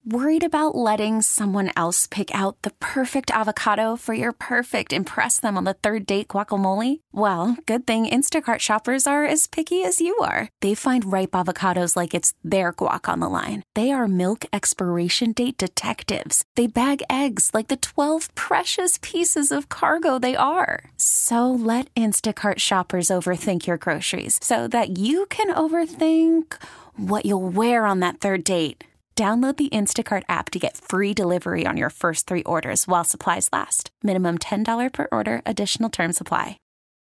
Worried about letting someone else pick out the perfect avocado for your perfect impress them on the third date guacamole? Well, good thing Instacart shoppers are as picky as you are. They find ripe avocados like it's their guac on the line. They are milk expiration date detectives. They bag eggs like the 12 precious pieces of cargo they are. So let Instacart shoppers overthink your groceries so that you can overthink what you'll wear on that third date. Download the Instacart app to get free delivery on your first 3 orders while supplies last. Minimum $10 per order. Additional terms apply.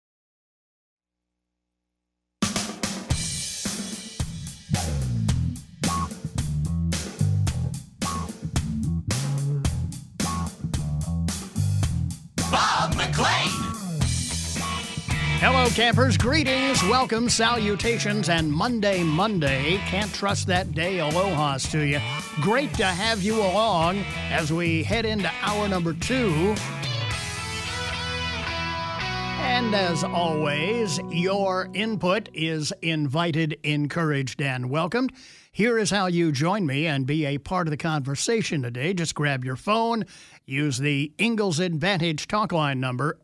Bob McLean. Hello, campers. Greetings, welcome, salutations, and Monday. Can't trust that day. Aloha's to you. Great to have you along as we head into hour number 2. And as always, your input is invited, encouraged, and welcomed. Here is how you join me and be a part of the conversation today. Just grab your phone, use the Ingalls Advantage talk line number,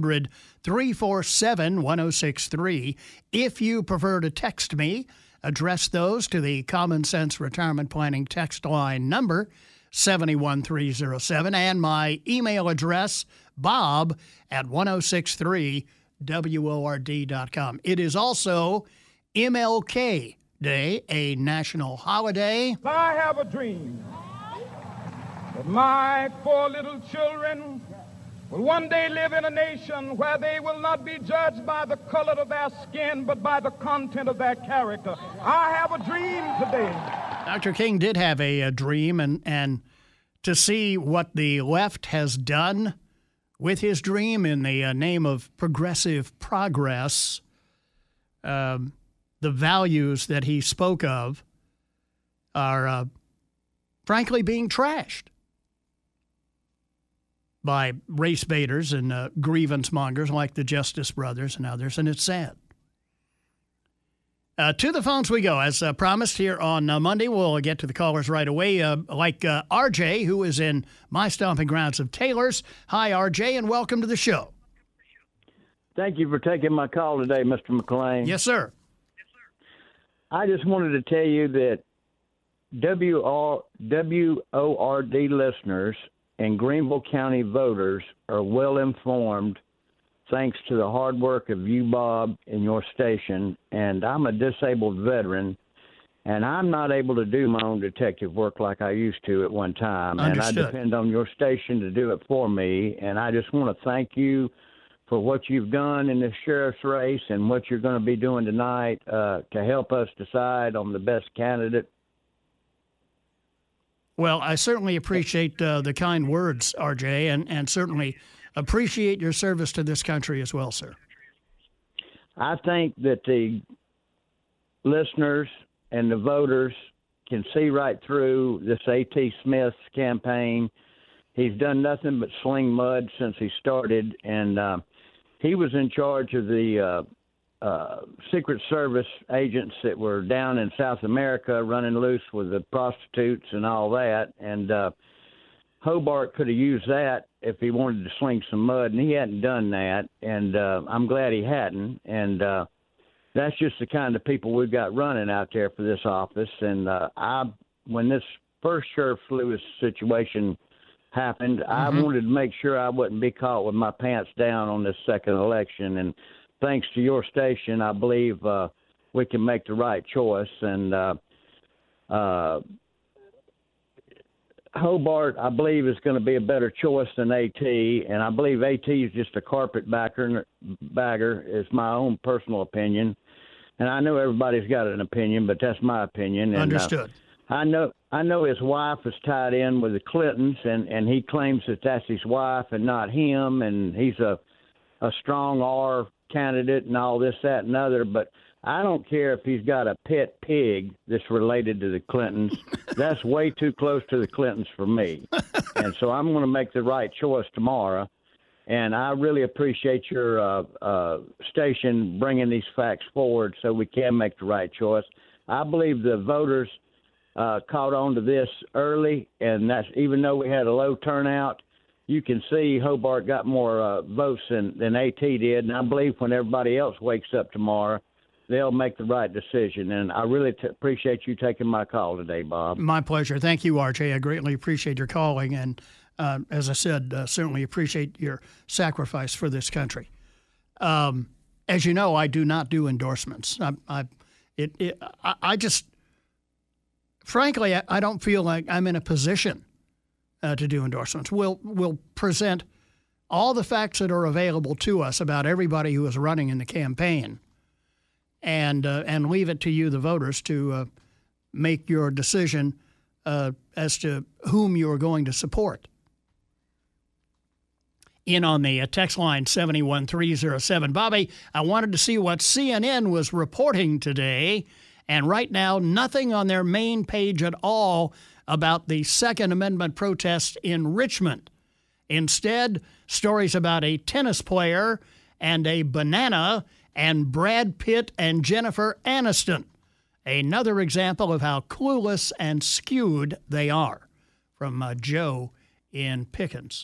800-347-1063. If you prefer to text me, address those to the Common Sense Retirement Planning text line number, 71307, and my email address, bob@1063word.com. It is also MLK Day, a national holiday. I have a dream that my 4 little children will one day live in a nation where they will not be judged by the color of their skin, but by the content of their character. I have a dream today. Dr. King did have a dream, and to see what the left has done with his dream in the name of progressive progress, the values that he spoke of are, frankly, being trashed by race baiters and grievance mongers like the Justice Brothers and others, and it's sad. To the phones we go. As promised here on Monday, we'll get to the callers right away, like RJ, who is in my stomping grounds of Taylor's. Hi, RJ, and welcome to the show. Thank you for taking my call today, Mr. McLean. Yes, sir. I just wanted to tell you that WORD listeners and Greenville County voters are well informed thanks to the hard work of you, Bob, and your station. And I'm a disabled veteran, and I'm not able to do my own detective work like I used to at one time. Understood. And I depend on your station to do it for me. And I just want to thank you for what you've done in the sheriff's race and what you're going to be doing tonight to help us decide on the best candidate. Well, I certainly appreciate the kind words, RJ, and certainly appreciate your service to this country as well, sir. I think that the listeners and the voters can see right through this A.T. Smith's campaign. He's done nothing but sling mud since he started, and he was in charge of the Secret Service agents that were down in South America running loose with the prostitutes and all that. And Hobart could have used that if he wanted to sling some mud, and he hadn't done that. And I'm glad he hadn't. And that's just the kind of people we've got running out there for this office. And when this first Sheriff Lewis situation happened, I wanted to make sure I wouldn't be caught with my pants down on this second election. And thanks to your station, I believe we can make the right choice. And Hobart, I believe, is going to be a better choice than A.T., and I believe A.T. is just a carpetbagger, is my own personal opinion. And I know everybody's got an opinion, but that's my opinion. And, Understood. I know his wife is tied in with the Clintons, and he claims that that's his wife and not him, and he's a strong R candidate and all this, that, and other. But I don't care if he's got a pet pig that's related to the Clintons. That's way too close to the Clintons for me. And so I'm going to make the right choice tomorrow. And I really appreciate your station bringing these facts forward so we can make the right choice. I believe the voters caught on to this early, and that's even though we had a low turnout, you can see Hobart got more votes than AT did, and I believe when everybody else wakes up tomorrow, they'll make the right decision. And I really appreciate you taking my call today, Bob. My pleasure. Thank you, RJ. I greatly appreciate your calling, and as I said, certainly appreciate your sacrifice for this country. As you know, I do not do endorsements. I just, frankly, I don't feel like I'm in a position to do endorsements. We'll present all the facts that are available to us about everybody who is running in the campaign, and leave it to you, the voters, to make your decision as to whom you are going to support. In on the text line 71307. Bobby, I wanted to see what CNN was reporting today, and right now nothing on their main page at all about the Second Amendment protests in Richmond. Instead, stories about a tennis player and a banana and Brad Pitt and Jennifer Aniston. Another example of how clueless and skewed they are. From Joe in Pickens.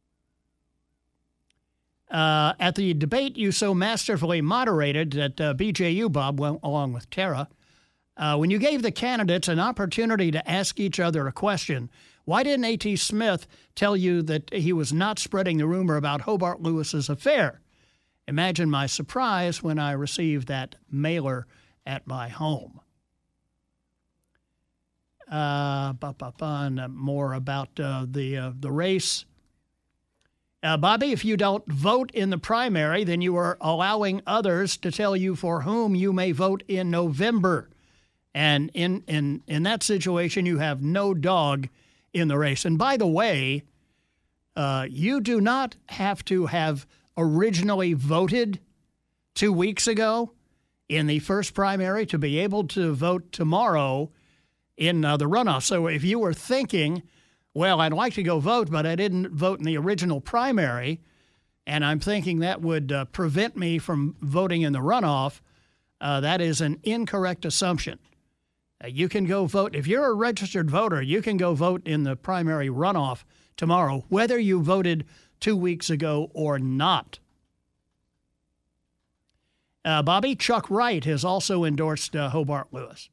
At the debate you so masterfully moderated at BJU, Bob, along with Tara, when you gave the candidates an opportunity to ask each other a question, why didn't A.T. Smith tell you that he was not spreading the rumor about Hobart Lewis's affair? Imagine my surprise when I received that mailer at my home. And more about the race. Bobby, if you don't vote in the primary, then you are allowing others to tell you for whom you may vote in November. And in that situation, you have no dog in the race. And by the way, you do not have to have originally voted 2 weeks ago in the first primary to be able to vote tomorrow in the runoff. So if you were thinking, well, I'd like to go vote, but I didn't vote in the original primary, and I'm thinking that would prevent me from voting in the runoff, that is an incorrect assumption. You can go vote. If you're a registered voter, you can go vote in the primary runoff tomorrow, whether you voted 2 weeks ago or not. Bobby, Chuck Wright has also endorsed Hobart Lewis.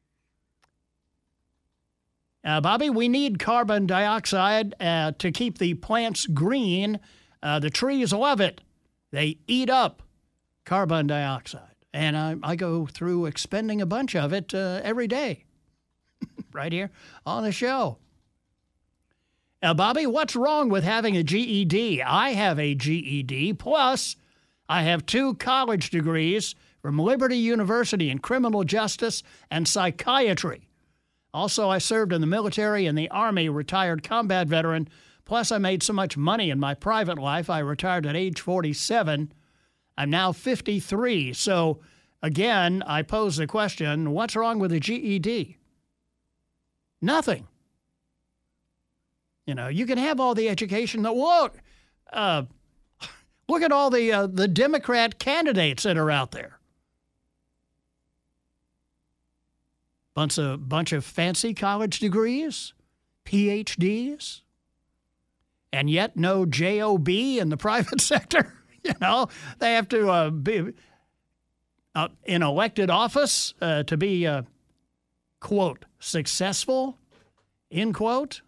Bobby, we need carbon dioxide to keep the plants green. The trees love it. They eat up carbon dioxide. And I go through expending a bunch of it every day right here on the show. Bobby, what's wrong with having a GED? I have a GED, plus I have 2 college degrees from Liberty University in criminal justice and psychiatry. Also, I served in the military and the Army, retired combat veteran. Plus, I made so much money in my private life, I retired at age 47. I'm now 53. So, again, I pose the question, what's wrong with a GED? Nothing. You know, you can have all the education that look at all the Democrat candidates that are out there. Bunch of fancy college degrees, PhDs, and yet no JOB in the private sector. You know, they have to be in elected office to be, quote, successful, end quote.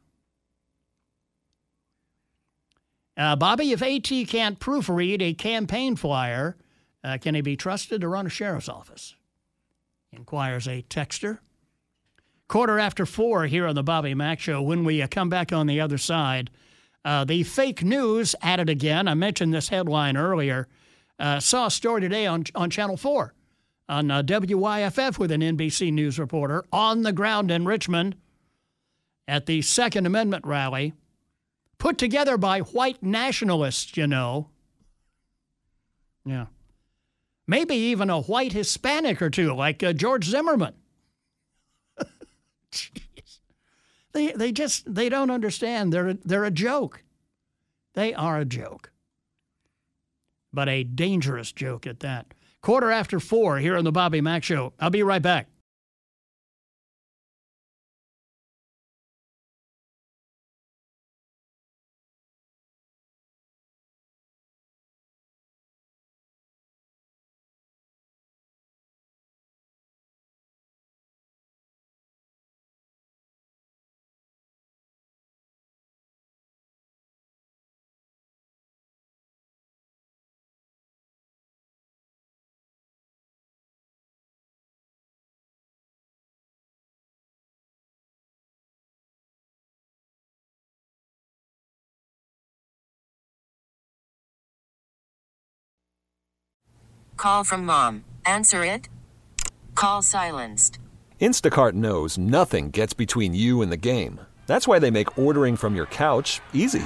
Bobby, if AT can't proofread a campaign flyer, can he be trusted to run a sheriff's office? Inquires a texter. 4:15 here on the Bobby Mack Show. When we come back on the other side, the fake news at it again. I mentioned this headline earlier. Saw a story today on Channel 4 on WYFF with an NBC News reporter on the ground in Richmond at the Second Amendment rally, put together by white nationalists, you know. Yeah. Maybe even a white Hispanic or two, like George Zimmerman. Jeez. They don't understand. They're a joke. They are a joke. But a dangerous joke at that. 4:15 here on the Bobby Mack Show. I'll be right back. Call from mom. Answer it. Call silenced. Instacart knows nothing gets between you and the game. That's why they make ordering from your couch easy.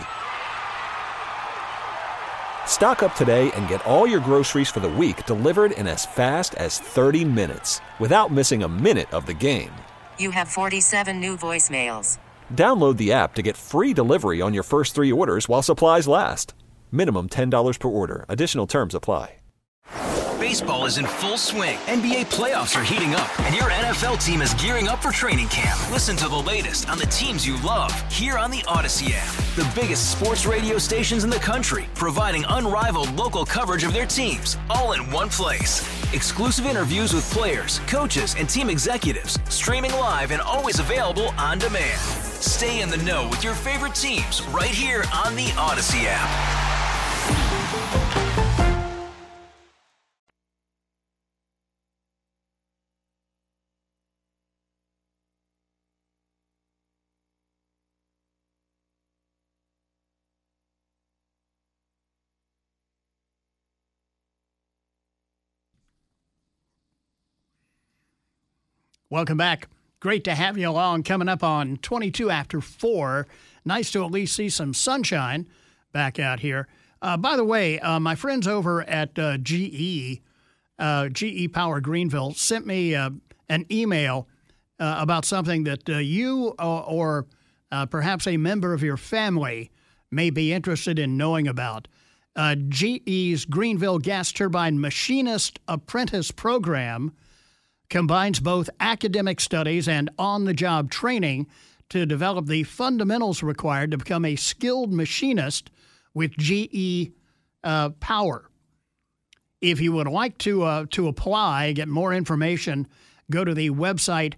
Stock up today and get all your groceries for the week delivered in as fast as 30 minutes without missing a minute of the game. You have 47 new voicemails. Download the app to get free delivery on your first 3 orders while supplies last. Minimum $10 per order. Additional terms apply. Baseball is in full swing. NBA playoffs are heating up, and your NFL team is gearing up for training camp. Listen to the latest on the teams you love here on the Odyssey app. The biggest sports radio stations in the country, providing unrivaled local coverage of their teams, all in one place. Exclusive interviews with players, coaches, and team executives, streaming live and always available on demand. Stay in the know with your favorite teams right here on the Odyssey app. Welcome back. Great to have you along. Coming up on 22 after 4. Nice to at least see some sunshine back out here. By the way, my friends over at GE Power Greenville sent me an email about something that you or perhaps a member of your family may be interested in knowing about. GE's Greenville Gas Turbine Machinist Apprentice Program combines both academic studies and on-the-job training to develop the fundamentals required to become a skilled machinist with GE Power. If you would like to apply, get more information, go to the website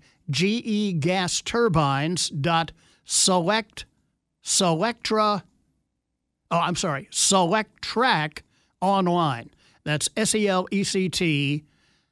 Selectrack Online. That's SELECTRAK,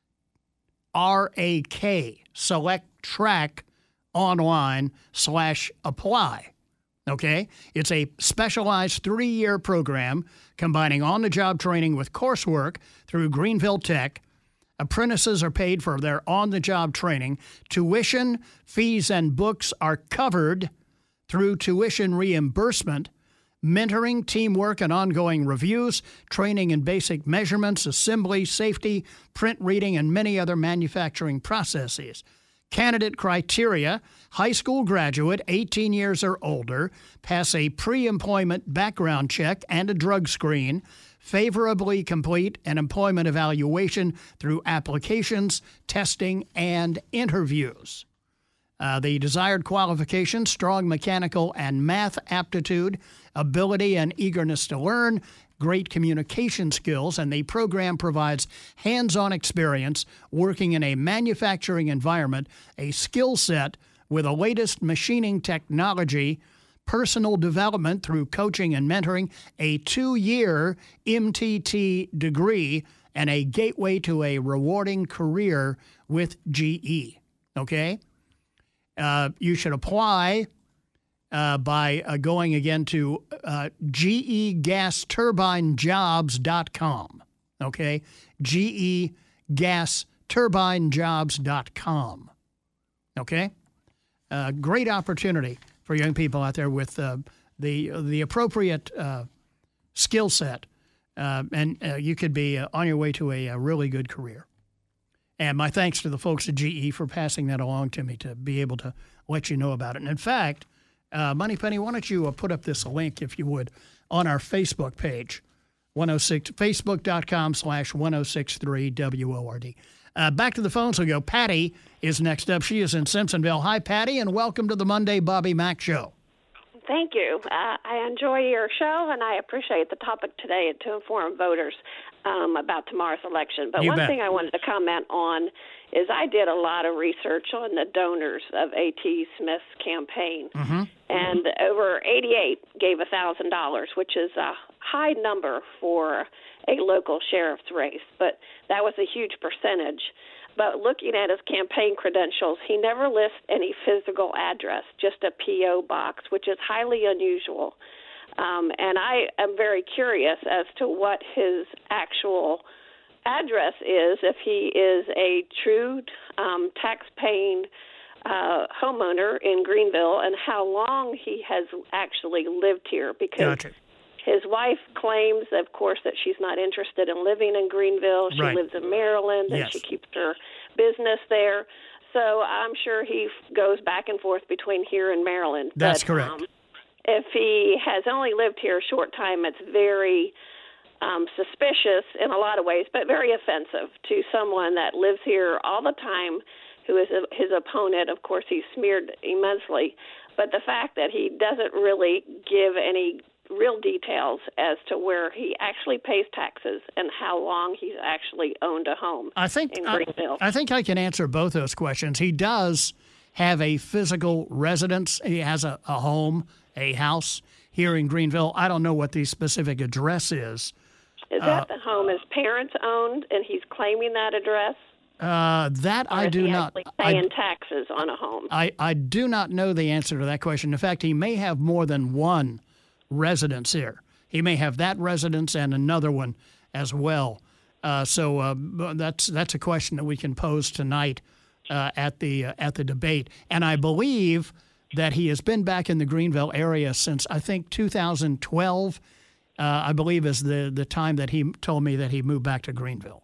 Selectrack Online/apply. Okay? It's a specialized 3-year program combining on-the-job training with coursework through Greenville Tech. Apprentices are paid for their on-the-job training. Tuition, fees, and books are covered through tuition reimbursement. Mentoring, teamwork, and ongoing reviews, training in basic measurements, assembly, safety, print reading, and many other manufacturing processes. Candidate criteria: high school graduate, 18 years or older, pass a pre-employment background check and a drug screen, favorably complete an employment evaluation through applications, testing, and interviews. The desired qualifications: strong mechanical and math aptitude, ability and eagerness to learn, great communication skills, and the program provides hands-on experience working in a manufacturing environment, a skill set with the latest machining technology, personal development through coaching and mentoring, a 2-year MTT degree, and a gateway to a rewarding career with GE. Okay? You should apply by going again to GEGasTurbineJobs.com. Okay? GEGasTurbineJobs.com. Okay? Great opportunity for young people out there with the appropriate skill set, and you could be on your way to a really good career. And my thanks to the folks at GE for passing that along to me to be able to let you know about it. And in fact, Moneypenny, why don't you put up this link, if you would, on our Facebook page, facebook.com/1063WORD. Back to the phones we go. Patty is next up. She is in Simpsonville. Hi, Patty, and welcome to the Monday Bobby Mack Show. Thank you. I enjoy your show, and I appreciate the topic today to inform voters about tomorrow's election. But one thing I wanted to comment on is I did a lot of research on the donors of A.T. Smith's campaign, and over 88 gave $1,000, which is a high number for a local sheriff's race, but that was a huge percentage. But looking at his campaign credentials, he never lists any physical address, just a P.O. box, which is highly unusual. And I am very curious as to what his actual address is, if he is a true tax-paying homeowner in Greenville, and how long he has actually lived here. Because his wife claims, of course, that she's not interested in living in Greenville. She lives in Maryland, and she keeps her business there. So I'm sure he goes back and forth between here and Maryland. That's correct. If he has only lived here a short time, it's very suspicious in a lot of ways, but very offensive to someone that lives here all the time, who is his opponent. Of course, he's smeared immensely. But the fact that he doesn't really give any real details as to where he actually pays taxes and how long he's actually owned a home in Greenville. I think I can answer both those questions. He does have a physical residence. He has a home, a house here in Greenville. I don't know what the specific address is. Is that the home his parents owned, and he's claiming that address? That I do not. Paying taxes on a home. I do not know the answer to that question. In fact, he may have more than one residence here. He may have that residence and another one as well. So that's a question that we can pose tonight at the debate. And I believe that he has been back in the Greenville area since, I think, 2012. I believe is the time that he told me that he moved back to Greenville.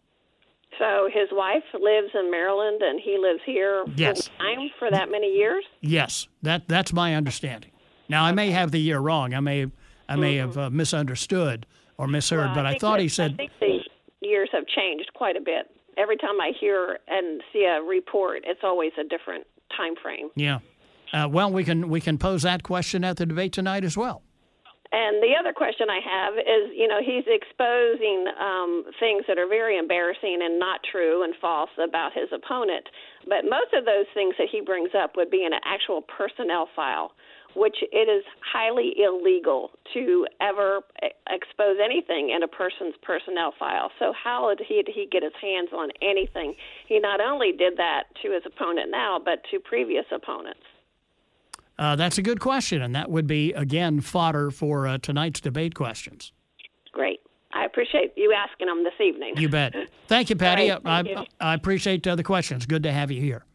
So his wife lives in Maryland, and he lives here full time for that many years? Yes, that's my understanding. Now, I may have the year wrong. I may have misunderstood or misheard, but I thought he said... I think the years have changed quite a bit. Every time I hear and see a report, it's always a different time frame. Yeah. Well, we can pose that question at the debate tonight as well. And the other question I have is, he's exposing things that are very embarrassing and not true and false about his opponent. But most of those things that he brings up would be in an actual personnel file, which it is highly illegal to ever expose anything in a person's personnel file. So how did he get his hands on anything? He not only did that to his opponent now, but to previous opponents. That's a good question, and that would be, again, fodder for tonight's debate questions. Great. I appreciate you asking them this evening. You bet. Thank you, Patty. Right, thank you. I appreciate the questions. Good to have you here.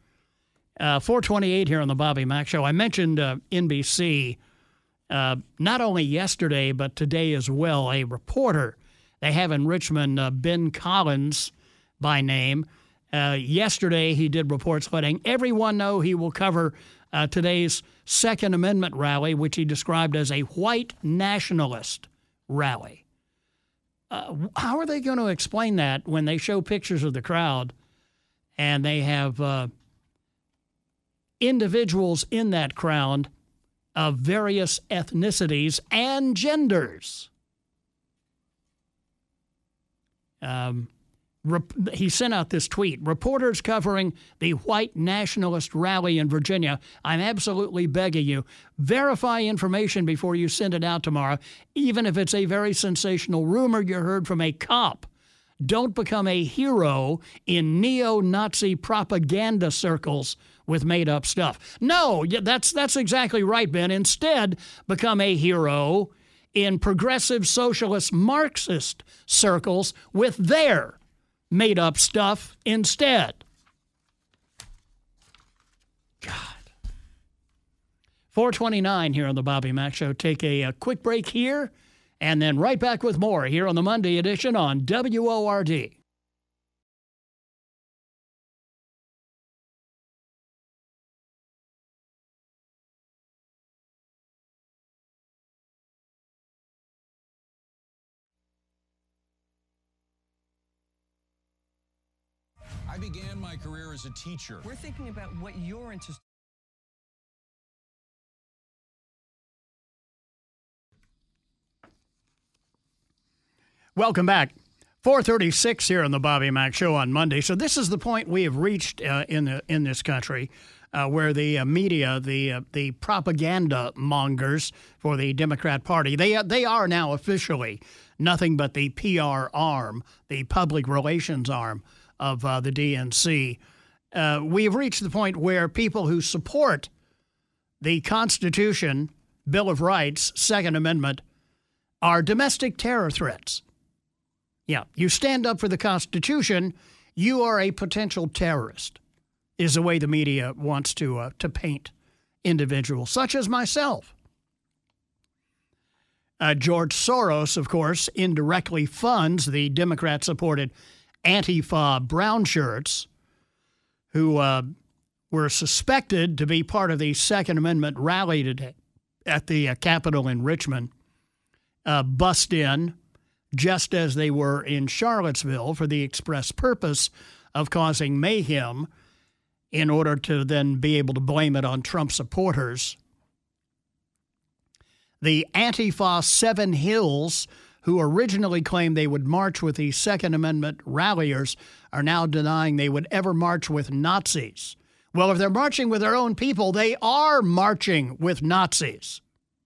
428 here on the Bobby Mack Show. I mentioned NBC not only yesterday but today as well. A reporter they have in Richmond, Ben Collins by name. Yesterday he did reports letting everyone know he will cover today's Second Amendment rally, which he described as a white nationalist rally. How are they going to explain that when they show pictures of the crowd and they have individuals in that crowd of various ethnicities and genders? He sent out this tweet. Reporters covering the white nationalist rally in Virginia. I'm absolutely begging you, verify information before you send it out tomorrow, even if it's a very sensational rumor you heard from a cop. Don't become a hero in neo-Nazi propaganda circles with made-up stuff. No, that's exactly right, Ben. Instead, become a hero in progressive socialist Marxist circles with their made-up stuff instead. God. 429 here on the Bobby Mack Show. Take a quick break here, and then right back with more here on the Monday edition on WORD. I began my career as a teacher. We're thinking about what you're interested in. Welcome back. 436 here on the Bobby Mack Show on Monday. So this is the point we have reached in this country where the media, the propaganda mongers for the Democrat Party, they are now officially nothing but the PR arm, the public relations arm of the DNC. We have reached the point where people who support the Constitution, Bill of Rights, Second Amendment, are domestic terror threats. Yeah, you stand up for the Constitution, you are a potential terrorist, is the way the media wants to paint individuals, such as myself. George Soros, of course, indirectly funds the Democrat-supported Antifa brown shirts, who were suspected to be part of the Second Amendment rally today at the Capitol in Richmond, bust in just as they were in Charlottesville for the express purpose of causing mayhem in order to then be able to blame it on Trump supporters. The Antifa Seven Hills, who originally claimed they would march with the Second Amendment ralliers, are now denying they would ever march with Nazis. Well, if they're marching with their own people, they are marching with Nazis.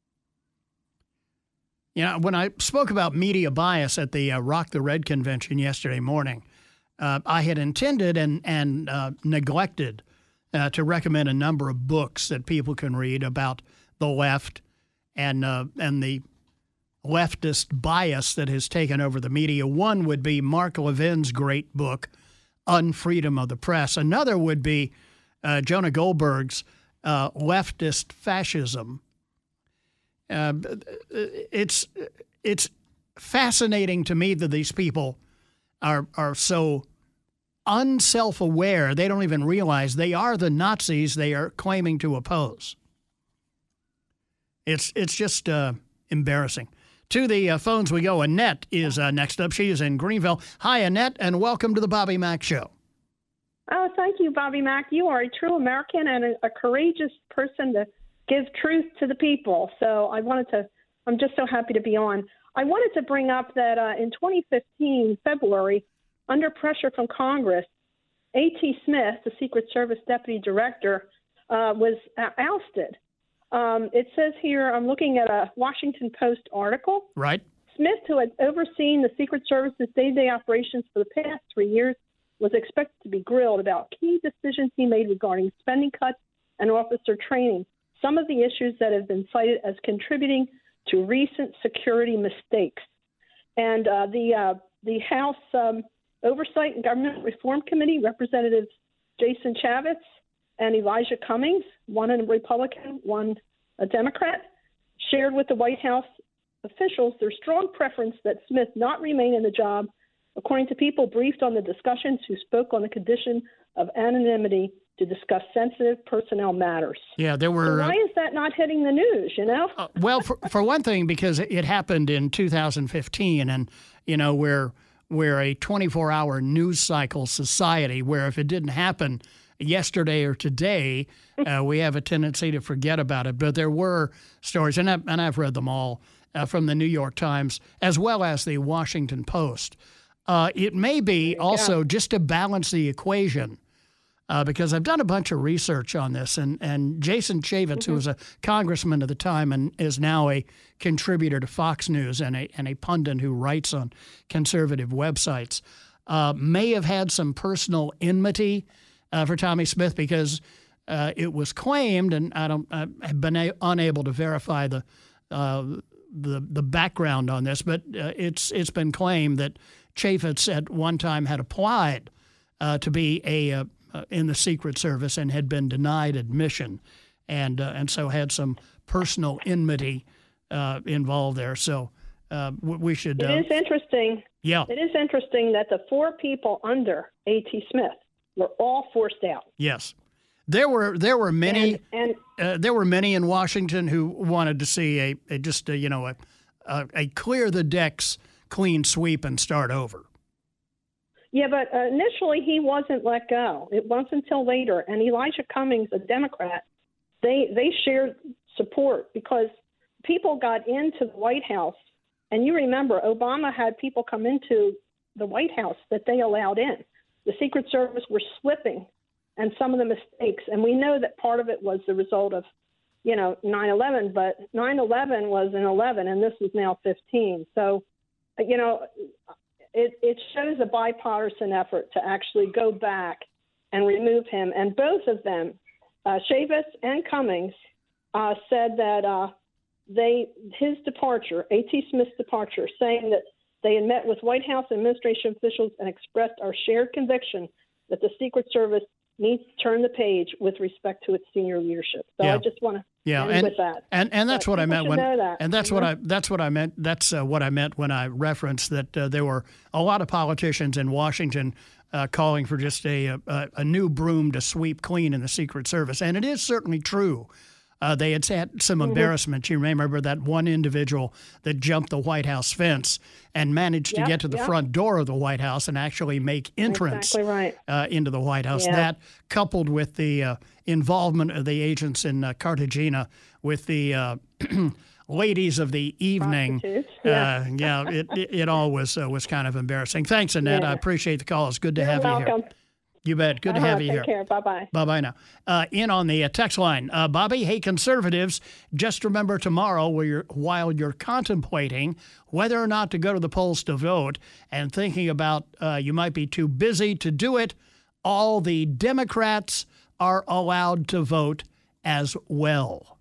You know, when I spoke about media bias at the Rock the Red convention yesterday morning, I had intended and neglected to recommend a number of books that people can read about the left and the leftist bias that has taken over the media. One would be Mark Levin's great book, Unfreedom of the Press. Another would be Jonah Goldberg's Leftist Fascism. It's fascinating to me that these people are so unself-aware. They don't even realize they are the Nazis they are claiming to oppose. It's just embarrassing. To the phones we go. Annette is next up. She is in Greenville. Hi, Annette, and welcome to the Bobby Mack Show. Oh, thank you, Bobby Mack. You are a true American and a courageous person to give truth to the people. So I'm just so happy to be on. I wanted to bring up that in 2015, February, under pressure from Congress, A.T. Smith, the Secret Service Deputy Director, was ousted. It says here, I'm looking at a Washington Post article. Right. Smith, who had overseen the Secret Service's day-to-day operations for the past 3 years, was expected to be grilled about key decisions he made regarding spending cuts and officer training, some of the issues that have been cited as contributing to recent security mistakes. And the House Oversight and Government Reform Committee, Representatives Jason Chaffetz and Elijah Cummings, one a Republican, one a Democrat, shared with the White House officials their strong preference that Smith not remain in the job, according to people briefed on the discussions who spoke on the condition of anonymity to discuss sensitive personnel matters. Yeah, there were. So why is that not hitting the news, you know? Well, for one thing, because it happened in 2015, and, you know, we're a 24-hour news cycle society where if it didn't happen yesterday or today, we have a tendency to forget about it. But there were stories, and I've read them all, from the New York Times as well as the Washington Post. It may be also just to balance the equation, because I've done a bunch of research on this, and Jason Chaffetz, who was a congressman at the time and is now a contributor to Fox News and a pundit who writes on conservative websites, may have had some personal enmity for Tommy Smith, because it was claimed, and I've been unable to verify the background on this, but it's been claimed that Chaffetz at one time had applied to be in the Secret Service and had been denied admission, and so had some personal enmity involved there. So we should. It is interesting. Yeah, it is interesting that the 4 people under A.T. Smith were all forced out. Yes, there were many, there were many in Washington who wanted to see a clear the decks, clean sweep and start over. Yeah, but initially he wasn't let go. It wasn't until later. And Elijah Cummings, a Democrat, they shared support because people got into the White House. And you remember, Obama had people come into the White House that they allowed in. The Secret Service were slipping and some of the mistakes. And we know that part of it was the result of, 9/11. But 9/11 was an 11, and this is now 15. So, it shows a bipartisan effort to actually go back and remove him. And both of them, Chaffetz and Cummings, said that his departure, A.T. Smith's departure, saying that They had met with White House administration officials and expressed our shared conviction that the Secret Service needs to turn the page with respect to its senior leadership. So I just want to end with that. And that's what I meant when that's what I meant when I referenced that there were a lot of politicians in Washington calling for just a new broom to sweep clean in the Secret Service, and it is certainly true. They had had some embarrassment. You remember that one individual that jumped the White House fence and managed to get to the front door of the White House and actually make entrance into the White House. Yeah. That, coupled with the involvement of the agents in Cartagena with the ladies of the evening, it all was kind of embarrassing. Thanks, Annette. I appreciate the call. It's good to have you here. You bet. Good to have you here. Take care. Bye-bye. Bye-bye now. In on the text line. Bobby, hey, conservatives, just remember tomorrow while you're contemplating whether or not to go to the polls to vote and thinking about you might be too busy to do it, all the Democrats are allowed to vote as well.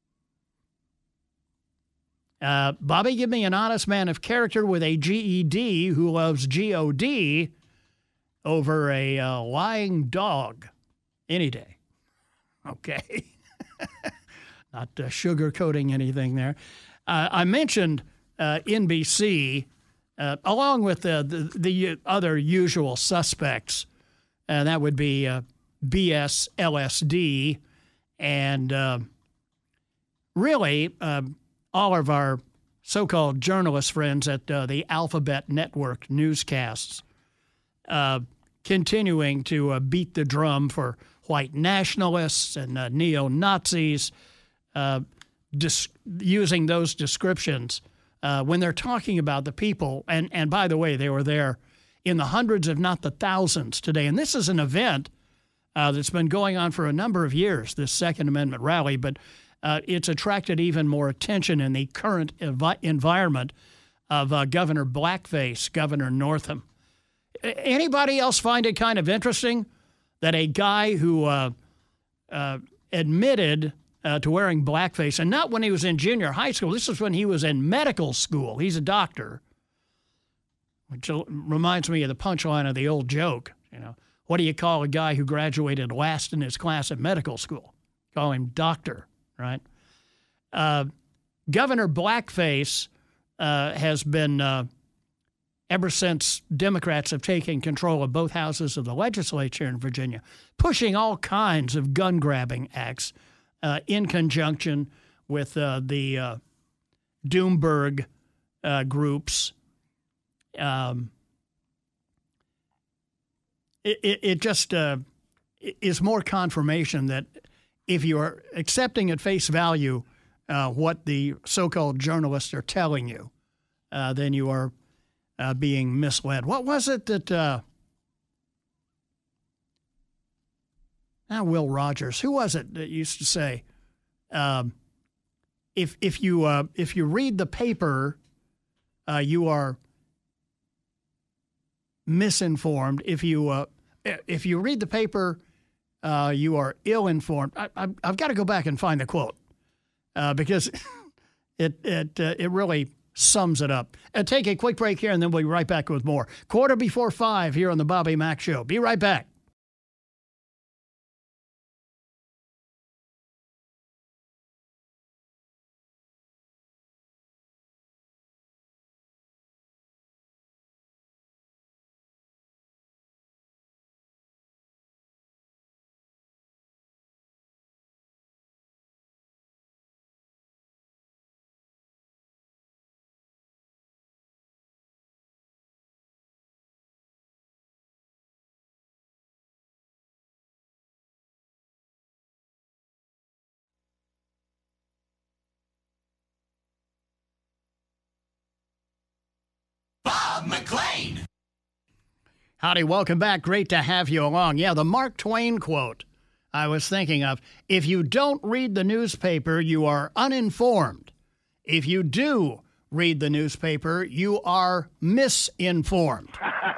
Bobby, give me an honest man of character with a GED who loves GOD over a lying dog any day. Okay. Not sugarcoating anything there. I mentioned NBC, along with the other usual suspects. That would be BS, LSD, and really all of our so-called journalist friends at the Alphabet Network newscasts. Continuing to beat the drum for white nationalists and neo-Nazis, using those descriptions when they're talking about the people. And by the way, they were there in the hundreds, if not the thousands today. And this is an event that's been going on for a number of years, this Second Amendment rally, but it's attracted even more attention in the current environment of Governor Blackface, Governor Northam. Anybody else find it kind of interesting that a guy who admitted to wearing blackface, and not when he was in junior high school, this is when he was in medical school. He's a doctor, which reminds me of the punchline of the old joke. What do you call a guy who graduated last in his class at medical school? Call him doctor, right? Governor Blackface has been... ever since Democrats have taken control of both houses of the legislature in Virginia, pushing all kinds of gun-grabbing acts in conjunction with the Doomberg groups. It just is more confirmation that if you are accepting at face value what the so-called journalists are telling you, then you are being misled. What was it that Will Rogers? Who was it that used to say, if you read the paper, you are misinformed. If you read the paper, you are ill-informed. I've got to go back and find the quote because it really sums it up. Take a quick break here, and then we'll be right back with more. 5:15 here on the Bobby Mack Show. Be right back. McLean. Howdy, welcome back. Great to have you along. Yeah, the Mark Twain quote I was thinking of. If you don't read the newspaper, you are uninformed. If you do read the newspaper, you are misinformed.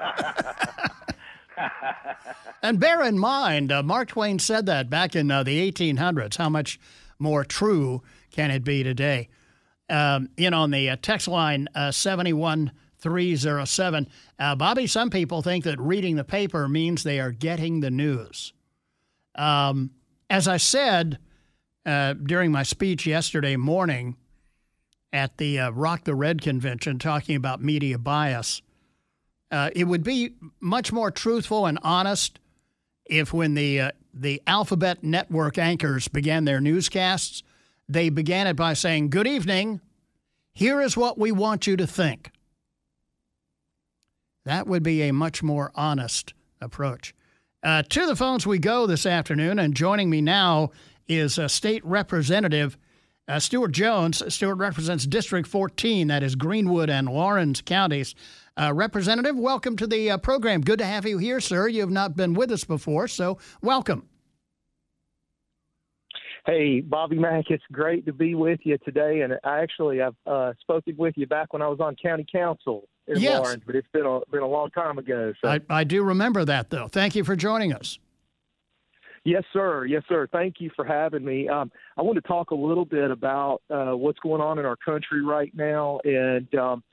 And bear in mind, Mark Twain said that back in the 1800s. How much more true can it be today? On the text line 71 888-203-0307. Bobby, some people think that reading the paper means they are getting the news. As I said during my speech yesterday morning at the Rock the Red convention talking about media bias, it would be much more truthful and honest if when the Alphabet Network anchors began their newscasts, they began it by saying, "Good evening. Here is what we want you to think." That would be a much more honest approach. To the phones we go this afternoon, and joining me now is State Representative Stuart Jones. Stuart represents District 14, that is Greenwood and Lawrence counties. Representative, welcome to the program. Good to have you here, sir. You have not been with us before, so welcome. Hey, Bobby Mack, it's great to be with you today. And I've spoken with you back when I was on county council in Lawrence, but it's been a long time ago. So. I do remember that, though. Thank you for joining us. Yes, sir. Yes, sir. Thank you for having me. I want to talk a little bit about what's going on in our country right now. And,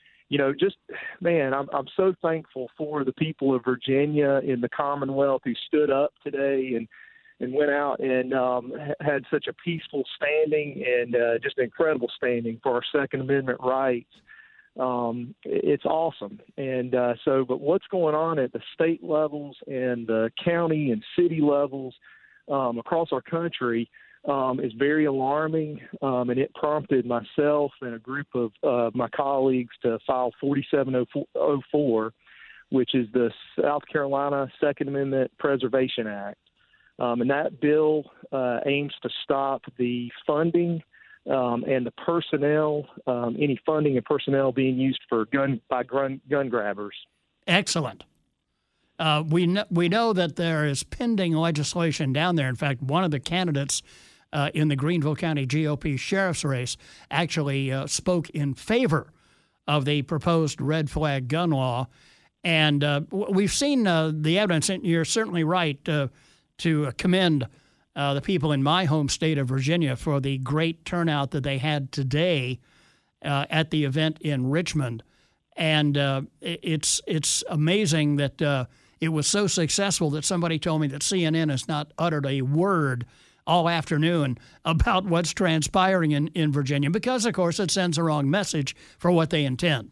I'm so thankful for the people of Virginia in the Commonwealth who stood up today and went out and had such a peaceful standing and just incredible standing for our Second Amendment rights. It's awesome. And but what's going on at the state levels and the county and city levels across our country is very alarming, and it prompted myself and a group of my colleagues to file 4704, which is the South Carolina Second Amendment Preservation Act. And that bill aims to stop the funding and the personnel, any funding and personnel being used for gun grabbers. Excellent. We know that there is pending legislation down there. In fact, one of the candidates in the Greenville County GOP sheriff's race actually spoke in favor of the proposed red flag gun law. And we've seen the evidence, and you're certainly right to commend the people in my home state of Virginia for the great turnout that they had today at the event in Richmond. And it's amazing that it was so successful that somebody told me that CNN has not uttered a word all afternoon about what's transpiring in Virginia because, of course, it sends the wrong message for what they intend.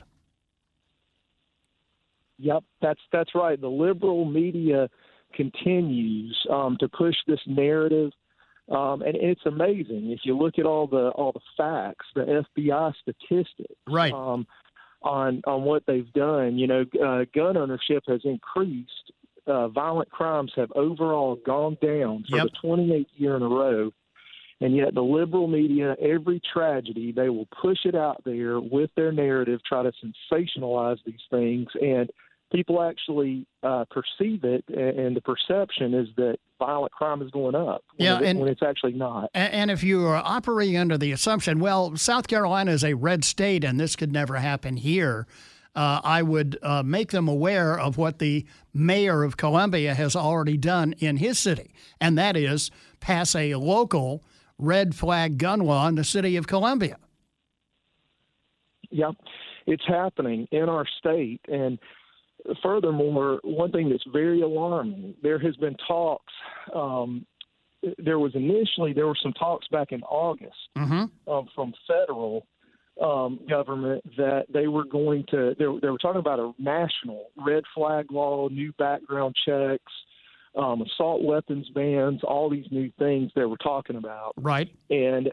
Yep, that's right. The liberal media continues to push this narrative, and it's amazing if you look at all the facts, the FBI statistics, right, on what they've done. Gun ownership has increased. Violent crimes have overall gone down for the 28th year in a row, and yet the liberal media, every tragedy, they will push it out there with their narrative, try to sensationalize these things, and people actually perceive it, and the perception is that violent crime is going up when it's actually not. And if you are operating under the assumption, well, South Carolina is a red state and this could never happen here, I would make them aware of what the mayor of Columbia has already done in his city, and that is pass a local red flag gun law in the city of Columbia. Yeah, it's happening in our state. And furthermore, one thing that's very alarming, there has been talks. There were some talks back in August from federal government that they were going to. They were talking about a national red flag law, new background checks, assault weapons bans, all these new things they were talking about. Right. And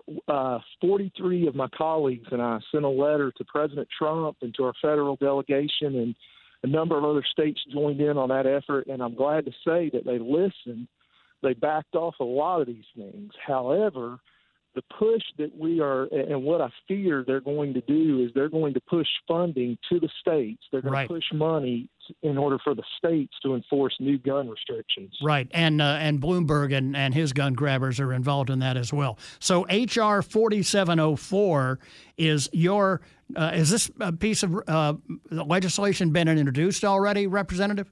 43 of my colleagues and I sent a letter to President Trump and to our federal delegation, and a number of other states joined in on that effort, and I'm glad to say that they listened. They backed off a lot of these things. However, the push that we are, and what I fear they're going to do is they're going to push funding to the states. They're going to push money in order for the states to enforce new gun restrictions. Right, and Bloomberg and his gun grabbers are involved in that as well. So H.R. 4704 is your is this a piece of legislation been introduced already, Representative?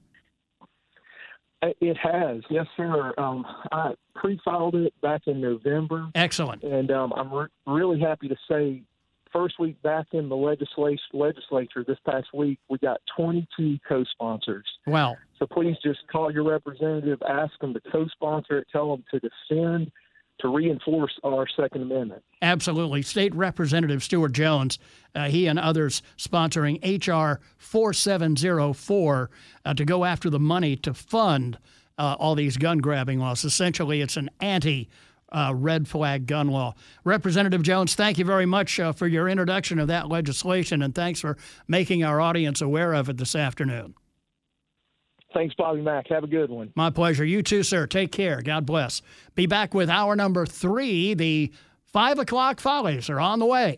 It has, yes, sir. I pre-filed it back in November. Excellent. And I'm really happy to say first week back in the legislature this past week, we got 22 co-sponsors. Wow. So please just call your representative, ask them to co-sponsor it, tell them to defend, to reinforce our Second Amendment. Absolutely. State Representative Stuart Jones, he and others sponsoring H.R. 4704 to go after the money to fund all these gun-grabbing laws. Essentially, it's an red flag gun law. Representative Jones, thank you very much for your introduction of that legislation, and thanks for making our audience aware of it this afternoon. Thanks, Bobby Mack. Have a good one. My pleasure. You too, sir. Take care. God bless. Be back with hour number 3. The 5 o'clock Follies are on the way.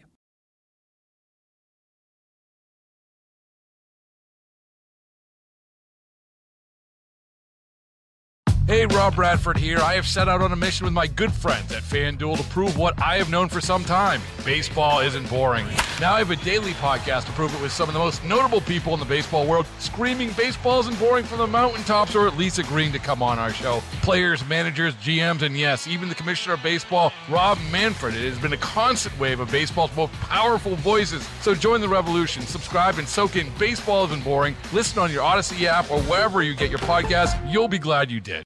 Hey, Rob Bradford here. I have set out on a mission with my good friends at FanDuel to prove what I have known for some time. Baseball isn't boring. Now I have a daily podcast to prove it with some of the most notable people in the baseball world, screaming baseball isn't boring from the mountaintops, or at least agreeing to come on our show. Players, managers, GMs, and yes, even the commissioner of baseball, Rob Manfred. It has been a constant wave of baseball's most powerful voices. So join the revolution. Subscribe and soak in Baseball Isn't Boring. Listen on your Odyssey app or wherever you get your podcasts. You'll be glad you did.